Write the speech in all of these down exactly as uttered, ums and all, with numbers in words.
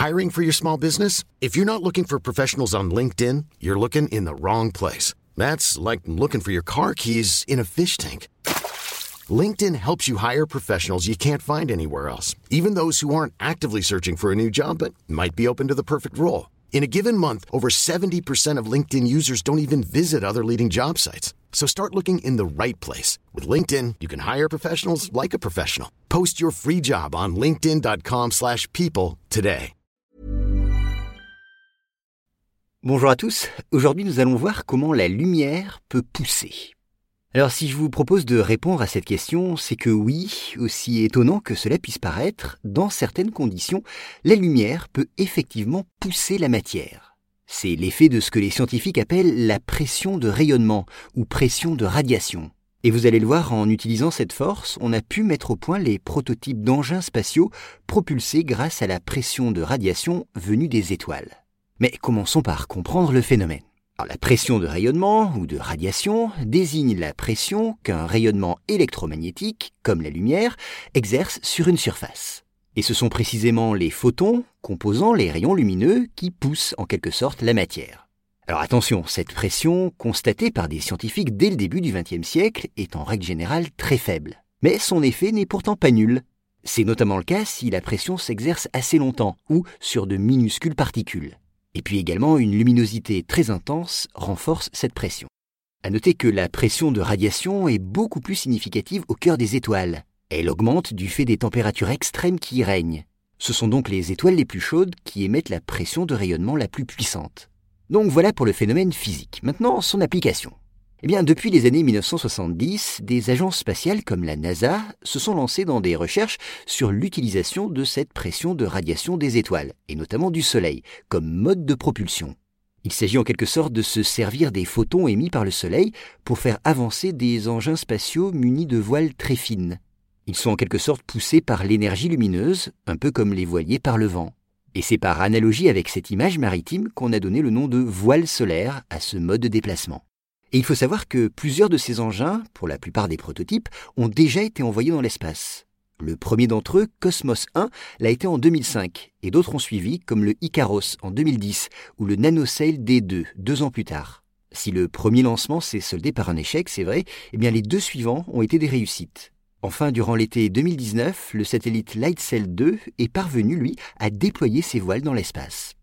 Hiring for your small business? If you're not looking for professionals on LinkedIn, you're looking in the wrong place. That's like looking for your car keys in a fish tank. LinkedIn helps you hire professionals you can't find anywhere else, even those who aren't actively searching for a new job but might be open to the perfect role. In a given month, over seventy percent of LinkedIn users don't even visit other leading job sites. So start looking in the right place. With LinkedIn, you can hire professionals like a professional. Post your free job on linkedin dot com slash people today. Bonjour à tous, aujourd'hui nous allons voir comment la lumière peut pousser. Alors si je vous propose de répondre à cette question, c'est que oui, aussi étonnant que cela puisse paraître, dans certaines conditions, la lumière peut effectivement pousser la matière. C'est l'effet de ce que les scientifiques appellent la pression de rayonnement ou pression de radiation. Et vous allez le voir, en utilisant cette force, on a pu mettre au point les prototypes d'engins spatiaux propulsés grâce à la pression de radiation venue des étoiles. Mais commençons par comprendre le phénomène. Alors, la pression de rayonnement ou de radiation désigne la pression qu'un rayonnement électromagnétique, comme la lumière, exerce sur une surface. Et ce sont précisément les photons, composant les rayons lumineux, qui poussent en quelque sorte la matière. Alors attention, cette pression, constatée par des scientifiques dès le début du vingtième siècle, est en règle générale très faible. Mais son effet n'est pourtant pas nul. C'est notamment le cas si la pression s'exerce assez longtemps ou sur de minuscules particules. Et puis également, une luminosité très intense renforce cette pression. À noter que la pression de radiation est beaucoup plus significative au cœur des étoiles. Elle augmente du fait des températures extrêmes qui y règnent. Ce sont donc les étoiles les plus chaudes qui émettent la pression de rayonnement la plus puissante. Donc voilà pour le phénomène physique. Maintenant, son application. Eh bien, depuis les années dix-neuf cent soixante-dix, des agences spatiales comme la NASA se sont lancées dans des recherches sur l'utilisation de cette pression de radiation des étoiles, et notamment du Soleil, comme mode de propulsion. Il s'agit en quelque sorte de se servir des photons émis par le Soleil pour faire avancer des engins spatiaux munis de voiles très fines. Ils sont en quelque sorte poussés par l'énergie lumineuse, un peu comme les voiliers par le vent. Et c'est par analogie avec cette image maritime qu'on a donné le nom de voile solaire à ce mode de déplacement. Et il faut savoir que plusieurs de ces engins, pour la plupart des prototypes, ont déjà été envoyés dans l'espace. Le premier d'entre eux, Cosmos un, l'a été en deux mille cinq, et d'autres ont suivi, comme le Icaros en deux mille dix, ou le NanoSail D deux, deux ans plus tard. Si le premier lancement s'est soldé par un échec, c'est vrai, eh bien les deux suivants ont été des réussites. Enfin, durant l'été deux mille dix-neuf, le satellite LightSail deux est parvenu, lui, à déployer ses voiles dans l'espace.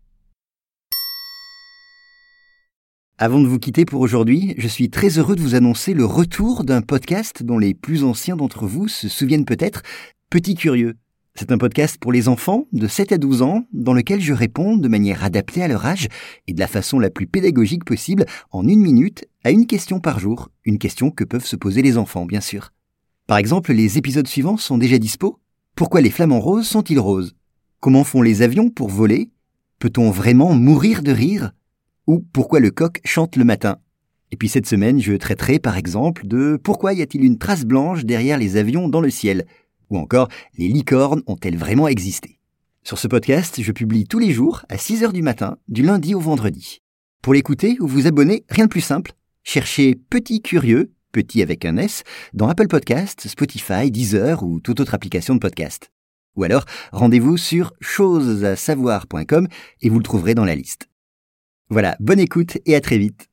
Avant de vous quitter pour aujourd'hui, je suis très heureux de vous annoncer le retour d'un podcast dont les plus anciens d'entre vous se souviennent peut-être, Petit Curieux. C'est un podcast pour les enfants de sept à douze ans dans lequel je réponds de manière adaptée à leur âge et de la façon la plus pédagogique possible en une minute à une question par jour, une question que peuvent se poser les enfants bien sûr. Par exemple, les épisodes suivants sont déjà dispo. Pourquoi les flamants roses sont-ils roses ? Comment font les avions pour voler ? Peut-on vraiment mourir de rire ? Ou pourquoi le coq chante le matin. Et puis cette semaine, je traiterai par exemple de pourquoi y a-t-il une trace blanche derrière les avions dans le ciel. Ou encore, les licornes ont-elles vraiment existé. Sur ce podcast, je publie tous les jours à six heures du matin, du lundi au vendredi. Pour l'écouter ou vous abonner, rien de plus simple. Cherchez Petit Curieux, petit avec un S, dans Apple Podcasts, Spotify, Deezer ou toute autre application de podcast. Ou alors, rendez-vous sur choses à savoir point com et vous le trouverez dans la liste. Voilà, bonne écoute et à très vite.